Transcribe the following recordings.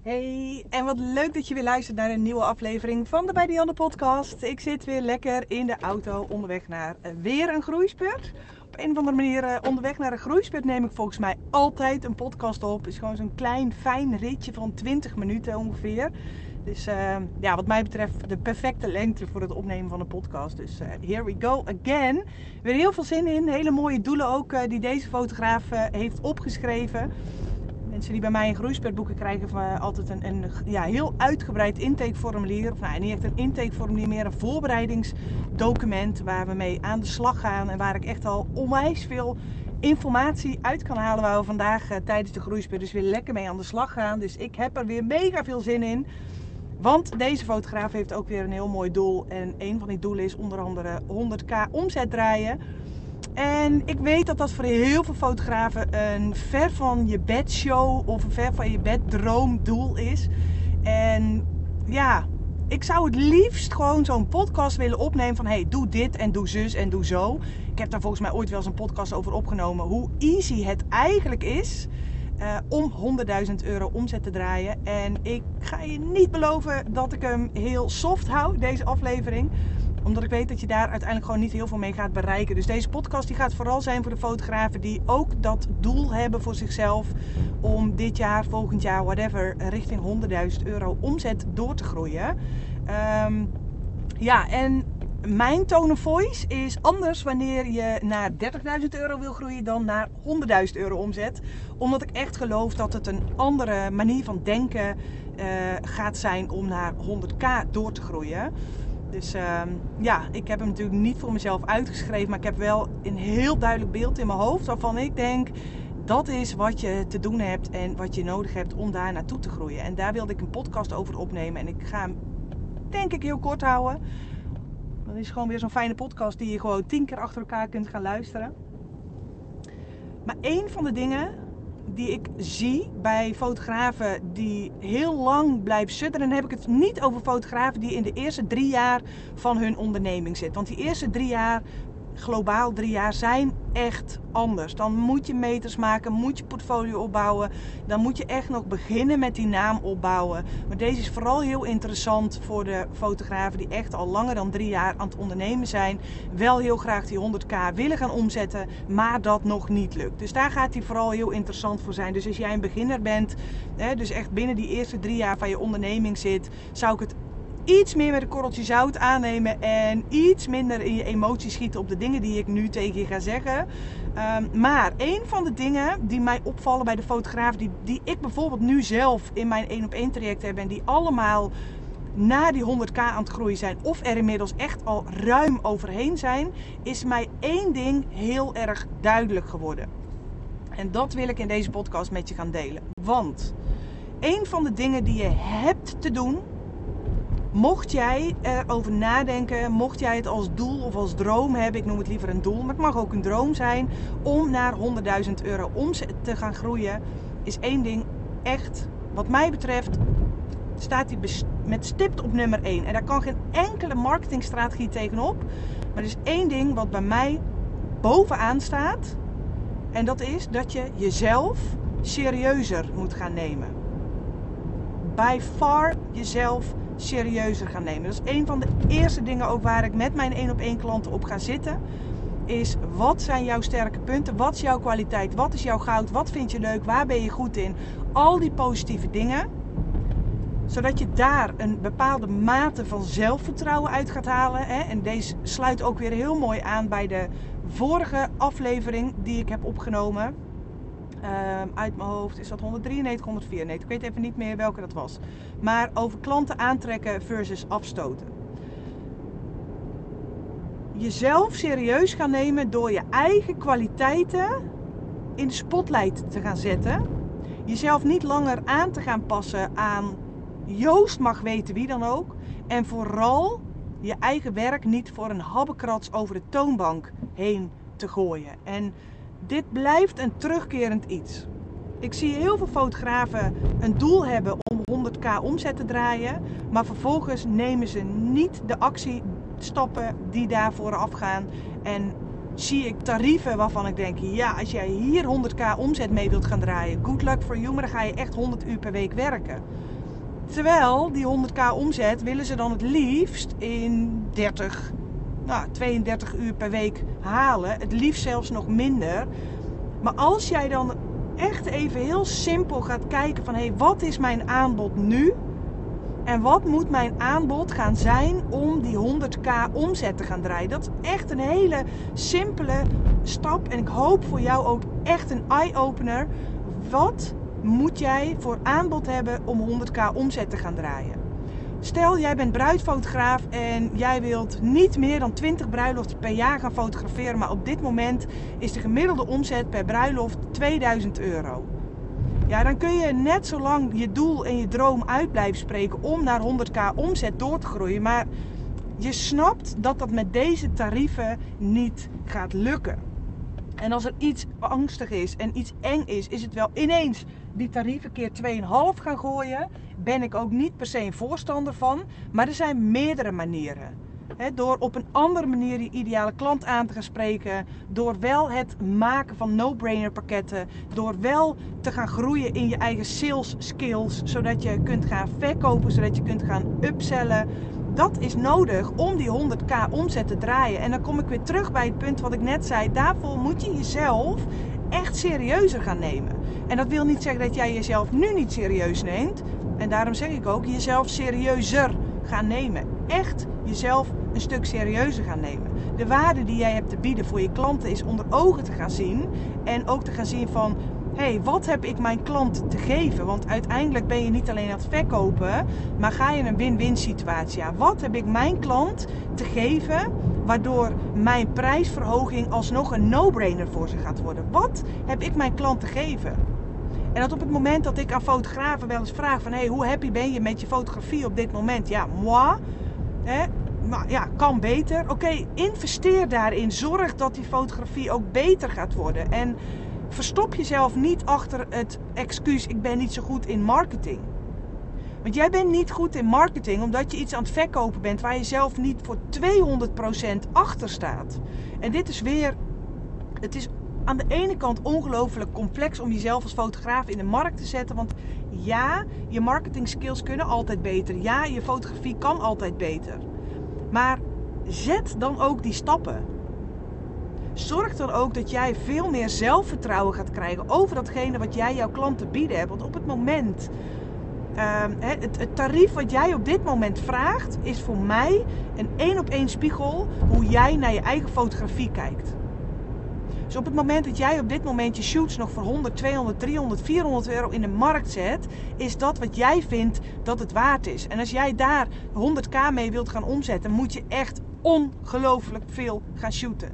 Hey, en wat leuk dat je weer luistert naar een nieuwe aflevering van de Bij Dianne podcast. Ik zit weer lekker in de auto onderweg naar weer een groeispurt. Op een of andere manier onderweg naar een groeispurt neem ik volgens mij altijd een podcast op. Het is gewoon zo'n klein fijn ritje van 20 minuten ongeveer. Dus wat mij betreft de perfecte lengte voor het opnemen van een podcast. Dus here we go again. Weer heel veel zin in. Hele mooie doelen ook die deze fotograaf heeft opgeschreven. Mensen die bij mij een groeispurt boeken krijgen altijd een heel uitgebreid intakeformulier. Of niet echt een intakeformulier, meer een voorbereidingsdocument waar we mee aan de slag gaan. En waar ik echt al onwijs veel informatie uit kan halen waar we vandaag tijdens de groeispurt dus weer lekker mee aan de slag gaan. Dus ik heb er weer mega veel zin in. Want deze fotograaf heeft ook weer een heel mooi doel. En een van die doelen is onder andere 100k omzet draaien. En ik weet dat dat voor heel veel fotografen een ver van je bed show of een ver van je bed droomdoel is. En ja, ik zou het liefst gewoon zo'n podcast willen opnemen van hey, doe dit en doe zus en doe zo. Ik heb daar volgens mij ooit wel eens een podcast over opgenomen hoe easy het eigenlijk is om 100.000 euro omzet te draaien. En ik ga je niet beloven dat ik hem heel soft hou, deze aflevering. Omdat ik weet dat je daar uiteindelijk gewoon niet heel veel mee gaat bereiken. Dus deze podcast die gaat vooral zijn voor de fotografen die ook dat doel hebben voor zichzelf. Om dit jaar, volgend jaar, whatever, richting 100.000 euro omzet door te groeien. En mijn tone of voice is anders wanneer je naar 30.000 euro wil groeien dan naar 100.000 euro omzet. Omdat ik echt geloof dat het een andere manier van denken gaat zijn om naar 100k door te groeien. Dus ik heb hem natuurlijk niet voor mezelf uitgeschreven. Maar ik heb wel een heel duidelijk beeld in mijn hoofd waarvan ik denk dat is wat je te doen hebt en wat je nodig hebt om daar naartoe te groeien. En daar wilde ik een podcast over opnemen. En ik ga hem denk ik heel kort houden. Dat is gewoon weer zo'n fijne podcast die je gewoon 10 keer achter elkaar kunt gaan luisteren. Maar één van de dingen die ik zie bij fotografen die heel lang blijven sudderen. En dan heb ik het niet over fotografen die in de eerste 3 jaar van hun onderneming zitten. Want die eerste 3 jaar, globaal 3 jaar, zijn echt anders. Dan moet je meters maken, moet je portfolio opbouwen. Dan moet je echt nog beginnen met die naam opbouwen. Maar deze is vooral heel interessant voor de fotografen die echt al langer dan 3 jaar aan het ondernemen zijn. Wel heel graag die 100k willen gaan omzetten, maar dat nog niet lukt. Dus daar gaat hij vooral heel interessant voor zijn. Dus als jij een beginner bent, dus echt binnen die eerste 3 jaar van je onderneming zit, zou ik het iets meer met een korreltje zout aannemen en iets minder in je emoties schieten op de dingen die ik nu tegen je ga zeggen. Maar een van de dingen die mij opvallen bij de fotografen die ik bijvoorbeeld nu zelf in mijn 1-op-1 traject heb en die allemaal na die 100k aan het groeien zijn of er inmiddels echt al ruim overheen zijn, is mij één ding heel erg duidelijk geworden. En dat wil ik in deze podcast met je gaan delen. Want een van de dingen die je hebt te doen, mocht jij erover nadenken, mocht jij het als doel of als droom hebben, ik noem het liever een doel, maar het mag ook een droom zijn, om naar 100.000 euro omzet te gaan groeien, is één ding echt, wat mij betreft, staat die met stipt op nummer 1. En daar kan geen enkele marketingstrategie tegenop, maar er is één ding wat bij mij bovenaan staat, en dat is dat je jezelf serieuzer moet gaan nemen. By far jezelf serieuzer gaan nemen. Dat is een van de eerste dingen ook waar ik met mijn 1-op-1 klanten op ga zitten. Is wat zijn jouw sterke punten? Wat is jouw kwaliteit? Wat is jouw goud? Wat vind je leuk? Waar ben je goed in? Al die positieve dingen. Zodat je daar een bepaalde mate van zelfvertrouwen uit gaat halen. En deze sluit ook weer heel mooi aan bij de vorige aflevering die ik heb opgenomen. Uit mijn hoofd is dat 193, 194. Ik weet even niet meer welke dat was. Maar over klanten aantrekken versus afstoten. Jezelf serieus gaan nemen door je eigen kwaliteiten in de spotlight te gaan zetten. Jezelf niet langer aan te gaan passen aan Joost mag weten wie dan ook. En vooral je eigen werk niet voor een habbekrats over de toonbank heen te gooien. En dit blijft een terugkerend iets. Ik zie heel veel fotografen een doel hebben om 100k omzet te draaien. Maar vervolgens nemen ze niet de actiestappen die daar vooraf gaan. En zie ik tarieven waarvan ik denk, ja, als jij hier 100k omzet mee wilt gaan draaien, good luck for you, maar dan ga je echt 100 uur per week werken. Terwijl die 100k omzet willen ze dan het liefst in 32 uur per week halen. Het liefst zelfs nog minder. Maar als jij dan echt even heel simpel gaat kijken van wat is mijn aanbod nu? En wat moet mijn aanbod gaan zijn om die 100k omzet te gaan draaien? Dat is echt een hele simpele stap. En ik hoop voor jou ook echt een eye-opener. Wat moet jij voor aanbod hebben om 100k omzet te gaan draaien? Stel, jij bent bruidfotograaf en jij wilt niet meer dan 20 bruiloften per jaar gaan fotograferen. Maar op dit moment is de gemiddelde omzet per bruiloft 2000 euro. Ja, dan kun je net zo lang je doel en je droom uit blijven spreken om naar 100k omzet door te groeien. Maar je snapt dat dat met deze tarieven niet gaat lukken. En als er iets angstig is en iets eng is het wel ineens die tarieven keer 2,5 gaan gooien. Ben ik ook niet per se een voorstander van. Maar er zijn meerdere manieren. Door op een andere manier je ideale klant aan te gaan spreken. Door wel het maken van no-brainer pakketten. Door wel te gaan groeien in je eigen sales skills. Zodat je kunt gaan verkopen, zodat je kunt gaan upsellen. Dat is nodig om die 100k omzet te draaien. En dan kom ik weer terug bij het punt wat ik net zei. Daarvoor moet je jezelf echt serieuzer gaan nemen. En dat wil niet zeggen dat jij jezelf nu niet serieus neemt. En daarom zeg ik ook jezelf serieuzer gaan nemen. Echt jezelf een stuk serieuzer gaan nemen. De waarde die jij hebt te bieden voor je klanten is onder ogen te gaan zien. En ook te gaan zien van, wat heb ik mijn klant te geven? Want uiteindelijk ben je niet alleen aan het verkopen, maar ga je in een win-win situatie aan. Wat heb ik mijn klant te geven, waardoor mijn prijsverhoging alsnog een no-brainer voor ze gaat worden? Wat heb ik mijn klant te geven? En dat op het moment dat ik aan fotografen wel eens vraag van, hoe happy ben je met je fotografie op dit moment? Ja, moi. Maar ja, kan beter. Oké, investeer daarin. Zorg dat die fotografie ook beter gaat worden. En verstop jezelf niet achter het excuus, ik ben niet zo goed in marketing. Want jij bent niet goed in marketing omdat je iets aan het verkopen bent waar je zelf niet voor 200% achter staat. En dit is weer, het is aan de ene kant ongelooflijk complex om jezelf als fotograaf in de markt te zetten. Want ja, je marketing skills kunnen altijd beter. Ja, je fotografie kan altijd beter. Maar zet dan ook die stappen. Zorg dan ook dat jij veel meer zelfvertrouwen gaat krijgen over datgene wat jij jouw klanten bieden hebt. Want op het moment, het tarief wat jij op dit moment vraagt, is voor mij een 1-op-1 spiegel hoe jij naar je eigen fotografie kijkt. Dus op het moment dat jij op dit moment je shoots nog voor 100, 200, 300, 400 euro in de markt zet, is dat wat jij vindt dat het waard is. En als jij daar 100k mee wilt gaan omzetten, moet je echt ongelooflijk veel gaan shooten.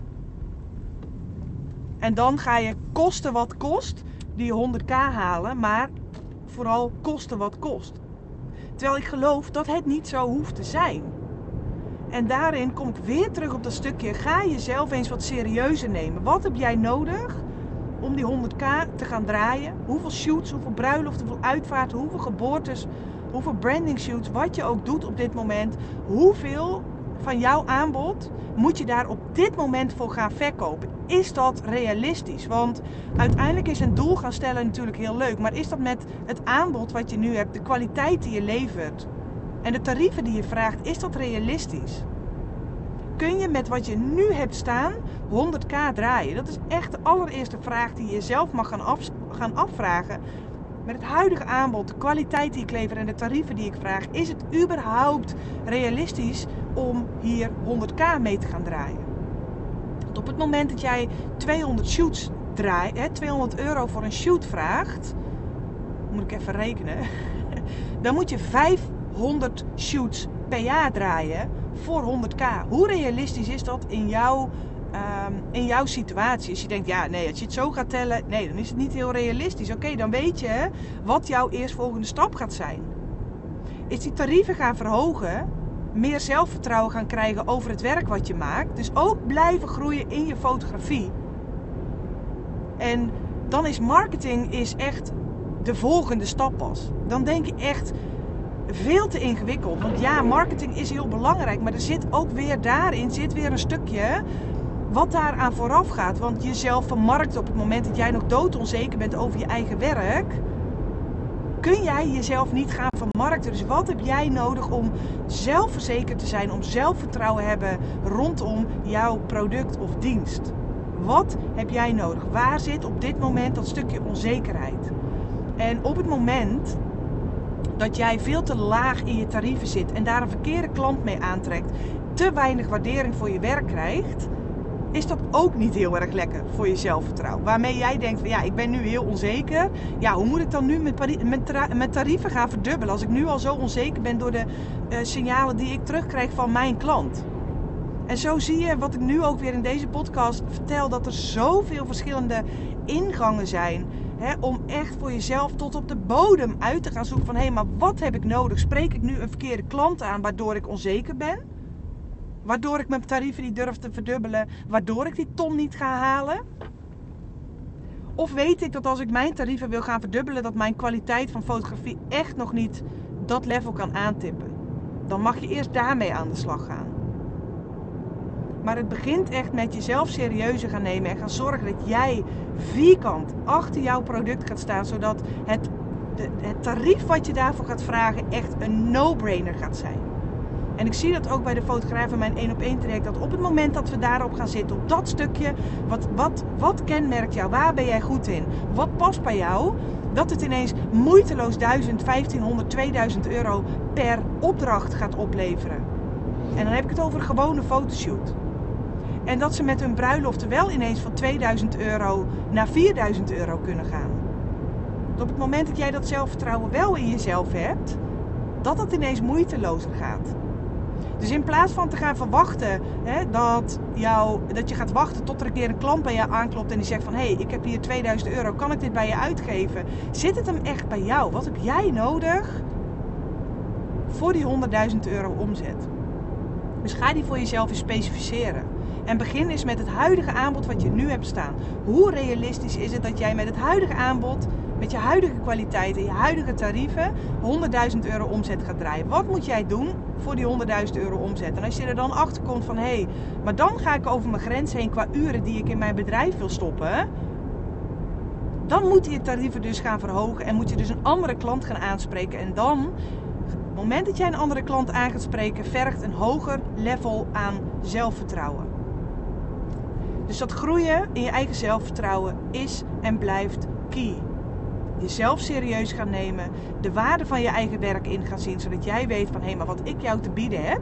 En dan ga je kosten wat kost die 100k halen, maar vooral kosten wat kost. Terwijl ik geloof dat het niet zo hoeft te zijn. En daarin kom ik weer terug op dat stukje. Ga jezelf eens wat serieuzer nemen. Wat heb jij nodig om die 100k te gaan draaien? Hoeveel shoots, hoeveel bruiloften, hoeveel uitvaarten, hoeveel geboortes, hoeveel branding shoots, wat je ook doet op dit moment. Hoeveel van jouw aanbod moet je daar op dit moment voor gaan verkopen? Is dat realistisch? Want uiteindelijk is een doel gaan stellen natuurlijk heel leuk. Maar is dat met het aanbod wat je nu hebt, de kwaliteit die je levert en de tarieven die je vraagt, is dat realistisch? Kun je met wat je nu hebt staan 100k draaien? Dat is echt de allereerste vraag die je jezelf mag gaan afvragen. Met het huidige aanbod, de kwaliteit die ik lever en de tarieven die ik vraag, is het überhaupt realistisch om hier 100k mee te gaan draaien? Want op het moment dat jij 200 shoots draait, 200 euro voor een shoot vraagt, moet ik even rekenen, dan moet je 500 shoots per jaar draaien voor 100k. Hoe realistisch is dat in jouw situatie? Als je denkt, ja nee, als je het zo gaat tellen, nee, dan is het niet heel realistisch. Oké, dan weet je wat jouw eerstvolgende stap gaat zijn. Is die tarieven gaan verhogen, meer zelfvertrouwen gaan krijgen over het werk wat je maakt. Dus ook blijven groeien in je fotografie. En dan is marketing echt de volgende stap pas. Dan denk je echt veel te ingewikkeld. Want ja, marketing is heel belangrijk. Maar er zit ook weer daarin weer een stukje wat daaraan vooraf gaat. Want jezelf vermarkten op het moment dat jij nog doodonzeker bent over je eigen werk, kun jij jezelf niet gaan vermarkten. Dus wat heb jij nodig om zelfverzekerd te zijn, om zelfvertrouwen te hebben rondom jouw product of dienst? Wat heb jij nodig? Waar zit op dit moment dat stukje onzekerheid? En op het moment dat jij veel te laag in je tarieven zit en daar een verkeerde klant mee aantrekt, te weinig waardering voor je werk krijgt, is dat ook niet heel erg lekker voor je zelfvertrouwen. Waarmee jij denkt van ja, ik ben nu heel onzeker. Ja, hoe moet ik dan nu mijn tarieven gaan verdubbelen als ik nu al zo onzeker ben door de signalen die ik terugkrijg van mijn klant? En zo zie je wat ik nu ook weer in deze podcast vertel, dat er zoveel verschillende ingangen zijn. Om echt voor jezelf tot op de bodem uit te gaan zoeken van hé, maar wat heb ik nodig? Spreek ik nu een verkeerde klant aan waardoor ik onzeker ben? Waardoor ik mijn tarieven niet durf te verdubbelen? Waardoor ik die ton niet ga halen? Of weet ik dat als ik mijn tarieven wil gaan verdubbelen, dat mijn kwaliteit van fotografie echt nog niet dat level kan aantippen? Dan mag je eerst daarmee aan de slag gaan. Maar het begint echt met jezelf serieuzer gaan nemen en gaan zorgen dat jij vierkant achter jouw product gaat staan, zodat het tarief wat je daarvoor gaat vragen echt een no-brainer gaat zijn. En ik zie dat ook bij de fotograaf in mijn 1-op-1 traject, dat op het moment dat we daarop gaan zitten, op dat stukje, wat kenmerkt jou? Waar ben jij goed in? Wat past bij jou? Dat het ineens moeiteloos 1000, 1500, 2000 euro per opdracht gaat opleveren. En dan heb ik het over een gewone fotoshoot. En dat ze met hun bruiloften wel ineens van 2000 euro naar 4000 euro kunnen gaan. Dat op het moment dat jij dat zelfvertrouwen wel in jezelf hebt, dat het ineens moeitelozer gaat. Dus in plaats van te gaan verwachten dat je gaat wachten tot er een keer een klant bij je aanklopt en die zegt van hé, ik heb hier 2000 euro, kan ik dit bij je uitgeven? Zit het hem echt bij jou? Wat heb jij nodig voor die 100.000 euro omzet? Dus ga die voor jezelf eens specificeren. En begin eens met het huidige aanbod wat je nu hebt staan. Hoe realistisch is het dat jij met het huidige aanbod, met je huidige kwaliteit en je huidige tarieven 100.000 euro omzet gaat draaien? Wat moet jij doen voor die 100.000 euro omzet? En als je er dan achter komt van hé, maar dan ga ik over mijn grens heen qua uren die ik in mijn bedrijf wil stoppen. Dan moet je je tarieven dus gaan verhogen en moet je dus een andere klant gaan aanspreken. En dan, op het moment dat jij een andere klant aan gaat spreken, vergt een hoger level aan zelfvertrouwen. Dus dat groeien in je eigen zelfvertrouwen is en blijft key. Jezelf serieus gaan nemen, de waarde van je eigen werk in gaan zien, zodat jij weet van hé, maar wat ik jou te bieden heb,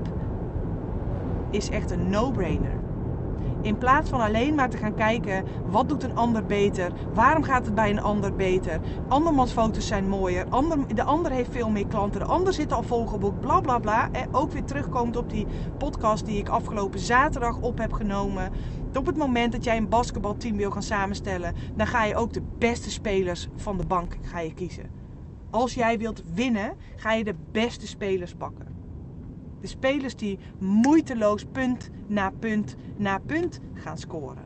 is echt een no-brainer. In plaats van alleen maar te gaan kijken, wat doet een ander beter? Waarom gaat het bij een ander beter? Andermans foto's zijn mooier. De ander heeft veel meer klanten. De ander zit al volgeboekt. Bla bla bla. Ook weer terugkomend op die podcast die ik afgelopen zaterdag op heb genomen. Op het moment dat jij een basketbalteam wil gaan samenstellen, dan ga je ook de beste spelers van de bank kiezen. Als jij wilt winnen, ga je de beste spelers pakken. De spelers die moeiteloos punt na punt na punt gaan scoren.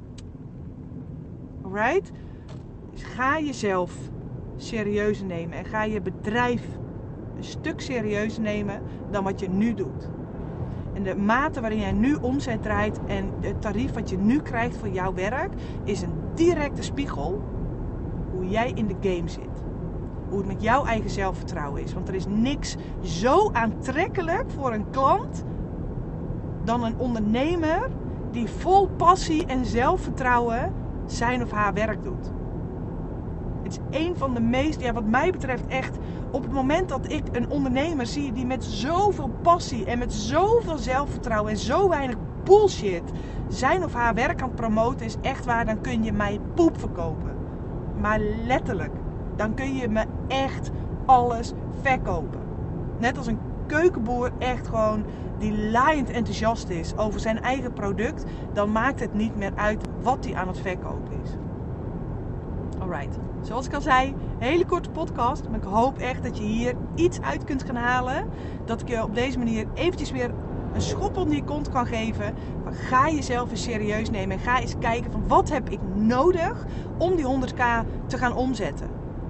Alright? Dus ga jezelf serieus nemen en ga je bedrijf een stuk serieuzer nemen dan wat je nu doet. En de mate waarin jij nu omzet draait en het tarief wat je nu krijgt voor jouw werk is een directe spiegel hoe jij in de game zit. Hoe het met jouw eigen zelfvertrouwen is. Want er is niks zo aantrekkelijk voor een klant dan een ondernemer die vol passie en zelfvertrouwen zijn of haar werk doet. Het is een van de meest, wat mij betreft echt, op het moment dat ik een ondernemer zie die met zoveel passie en met zoveel zelfvertrouwen en zo weinig bullshit zijn of haar werk aan het promoten is, echt waar, dan kun je mij poep verkopen. Maar letterlijk. Dan kun je me echt alles verkopen. Net als een keukenboer echt gewoon die laaiend enthousiast is over zijn eigen product, dan maakt het niet meer uit wat hij aan het verkopen is. Alright, zoals ik al zei, een hele korte podcast, maar ik hoop echt dat je hier iets uit kunt gaan halen. Dat ik je op deze manier eventjes weer een schop onder je kont kan geven. Maar ga jezelf eens serieus nemen en ga eens kijken van wat heb ik nodig om die 100.000 te gaan omzetten.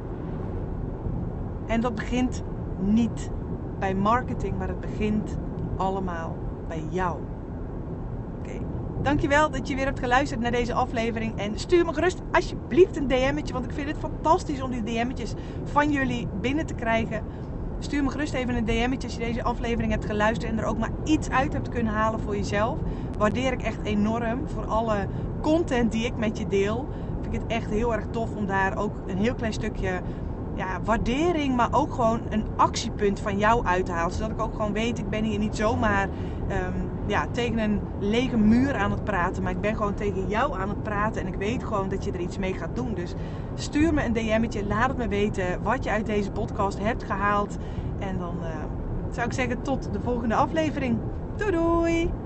En dat begint niet bij marketing, maar het begint allemaal bij jou. Oké. Dankjewel dat je weer hebt geluisterd naar deze aflevering. En stuur me gerust alsjeblieft een DM'tje. Want ik vind het fantastisch om die DM'tjes van jullie binnen te krijgen. Stuur me gerust even een DM'tje als je deze aflevering hebt geluisterd. En er ook maar iets uit hebt kunnen halen voor jezelf. Waardeer ik echt enorm voor alle content die ik met je deel. Vind ik het echt heel erg tof om daar ook een heel klein stukje waardering, maar ook gewoon een actiepunt van jou uit te halen. Zodat ik ook gewoon weet, ik ben hier niet zomaar tegen een lege muur aan het praten. Maar ik ben gewoon tegen jou aan het praten. En ik weet gewoon dat je er iets mee gaat doen. Dus stuur me een DM'tje. Laat het me weten wat je uit deze podcast hebt gehaald. En dan zou ik zeggen tot de volgende aflevering. Doei doei!